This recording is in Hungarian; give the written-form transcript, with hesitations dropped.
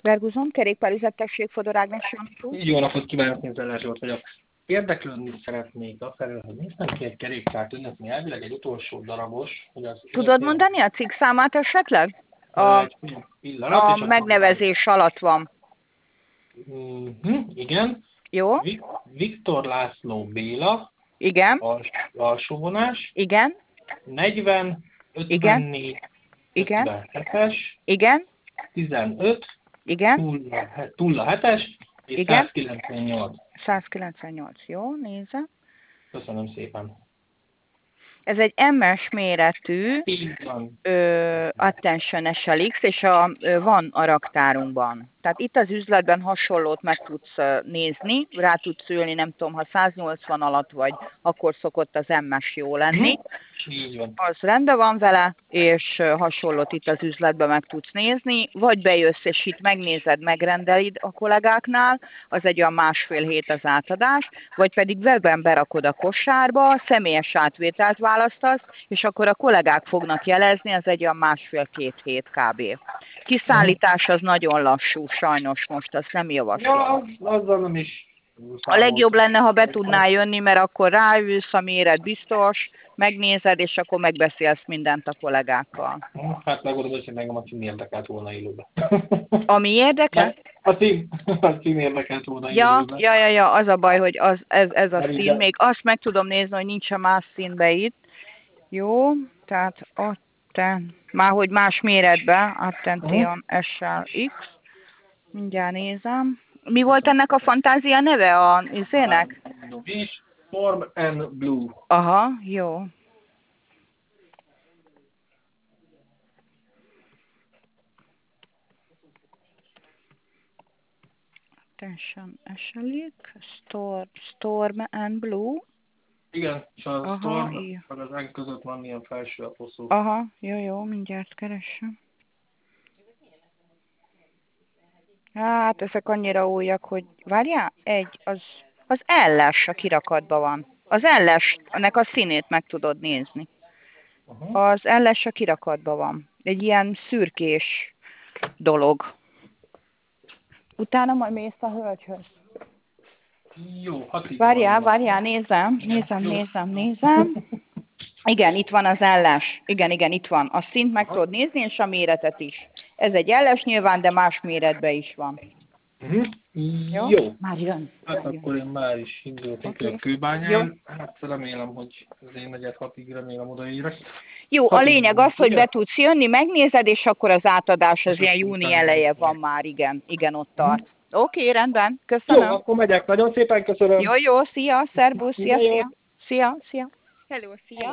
Verguzon, kerékpárüzet, tessék, Fodor Ágnes Sampó. Jó napot kívánok, Nézzel Zsolt vagyok. Érdeklődni szeretnék afelől, hogy néztem ki egy kerékpárt önöknél, elvileg egy utolsó darabos, hogy az Tudod mondani a cikkszámát esetleg? Egy pillanat, A és megnevezés alatt van. Igen. Jó? Viktor László Béla. Igen. Alsóvonás. Igen. 40, Igen. 54, Igen. 57-es. Igen. 15. Igen. 07-es. És Igen. 198. 198. Jó, nézem. Köszönöm szépen. Ez egy MS méretű Attention SLX, és van a raktárunkban. Tehát itt az üzletben hasonlót meg tudsz nézni, rá tudsz ülni, nem tudom, ha 180 alatt vagy, akkor szokott az MS jó lenni. Így van. Az rendben van vele, és hasonlót itt az üzletben meg tudsz nézni, vagy bejössz, és itt megnézed, megrendelid a kollégáknál, az egy olyan 1,5 hét az átadás, vagy pedig webben berakod a kosárba, személyes átvételt választasz, és akkor a kollégák fognak jelezni, az egy olyan 1,5-2 hét kb. Kiszállítás az nagyon lassú, sajnos most, azt nem javaslom. Ja, azzal nem is. A legjobb lenne, ha be tudnál jönni, mert akkor ráülsz, a méret biztos, megnézed, és akkor megbeszélsz mindent a kollégákkal. Hát megmondom, hogy engem a cím érdekelt volna élőben. Ami érdekel? A cím érdekelt volna élőben. Ja, az a baj, hogy ez a szín, még azt meg tudom nézni, hogy nincs a más színbe itt. Jó, tehát már hogy más méretben, Attention SLX. Mindjárt nézem. Mi volt ennek a fantázia neve a izének? Form and Blue. Aha, jó. Attention SLX, Storm and Blue. Igen, és a Storm, meg az N között van ilyen felső aposzó. Aha, jó, mindjárt keresem. Hát, ezek annyira újak, hogy... Várjál, az L-es a kirakatban van. Az L-esnek a színét meg tudod nézni. Az L-es a kirakatban van. Egy ilyen szürkés dolog. Utána majd mész a hölgyhöz. Jó, Várjál, nézem. Igen, itt van az L-es. Igen, itt van. A színt meg tudod nézni, és a méretet is. Ez egy L-es nyilván, de más méretben is van. Jó. Már jön. Hát akkor én már is indulok a Kőbányán. Hát remélem, hogy az én 4-6-ig remélem odaérek. Jó, a lényeg az, hogy be tudsz jönni, megnézed, és akkor az átadás az ilyen júni eleje van már, igen, ott tart. Oké, rendben, köszönöm. Jó, akkor megyek. Nagyon szépen köszönöm. Jó, szia, szervusz, szia. Hello, szia.